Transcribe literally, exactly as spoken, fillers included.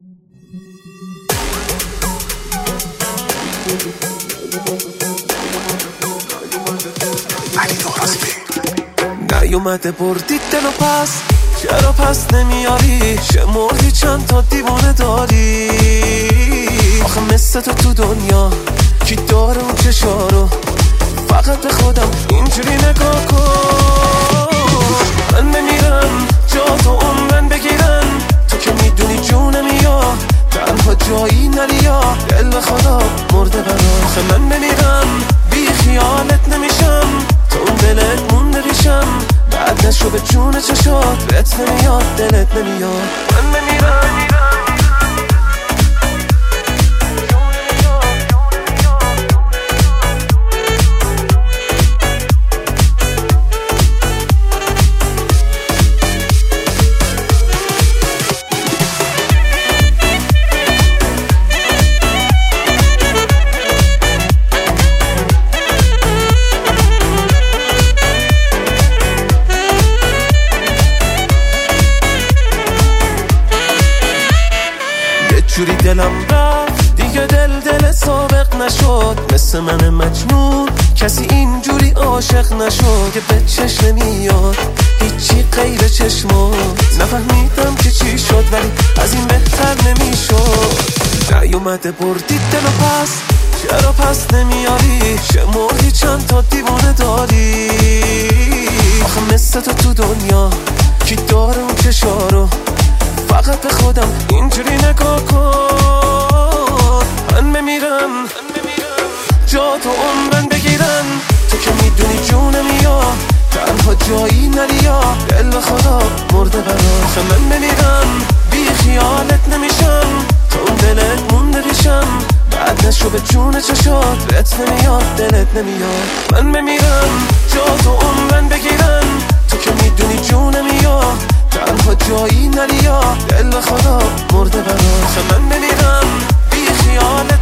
نیومده بردی دلو پس، چرا پس نمیاری؟ شمردی چند تا دیوانه داری؟ آخه مثل تو تو دنیا کی داره اون چشارو؟ فقط به خودم اینجوری نگاه کن. من بمیرم جا تو عمرن بگیرن، تو که میدونی جونم یا تنها جایی نریا. دل خدا مرده برا، آخه من بمیرم بی خیالت نمیشم، تو اون دلت مونده ریشم. بعد نشو به جون چشات، رت نمیاد دلت نمیاد. من بمیرم جوری دلم رفت دیگه، دل دل سابق نشد. مثل من مجنون کسی اینجوری عاشق نشد که به چشم نمیاد هیچی غیر چشمات. نفهمیدم که چی شد ولی از این بهتر نمیشد. نیومده بردی دلو پس، چرا پس نمیاری؟ شمردی چند تا دیوانه داری؟ آخه مثل تو تو دنیا کی داره اون چشارو؟ فقط به خودم اینجوری نگاه کن. من بمیرم جا تو عمرن بگیرن، تو که میدونی جونم یا تنها جایی نریا. دل خدا مرده برا، آخه من بمیرم بی خیالت نمیشم، تو اون دلت مونده ریشم. بعد نشو به جون چشات، رت نمیاد دلت نمیاد. من بمیرم جا تو عمرن بگیرن، تو که میدونی جونم یا تنها جایی نریا. دل خدا مرده برا، آخه من بمیرم بی خیالت